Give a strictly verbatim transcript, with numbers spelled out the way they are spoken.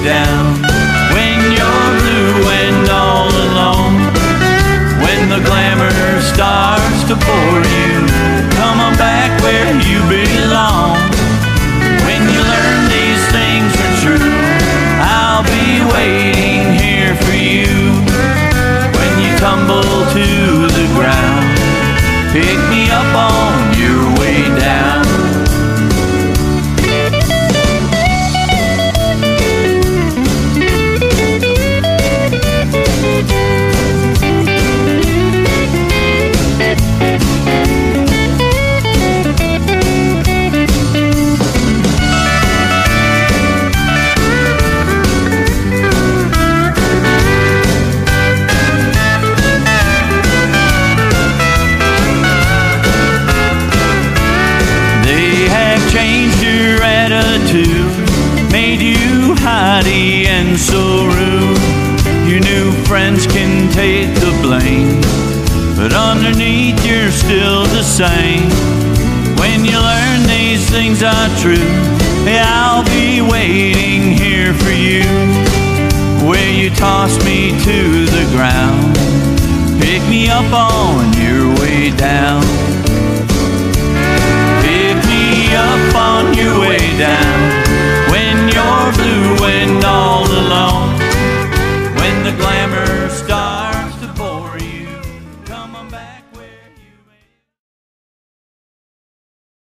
down. When you're blue and all alone, when the glamour starts to bore you, come on back where you belong. When you learn these things are true, I'll be waiting here for you. When you tumble to the ground, pick me up on your way down. Changed your attitude, made you haughty and so rude. Your new friends can take the blame, but underneath you're still the same. When you learn these things are true, hey, I'll be waiting here for you. Where you toss me to the ground, pick me up on your way down. Up on your way down.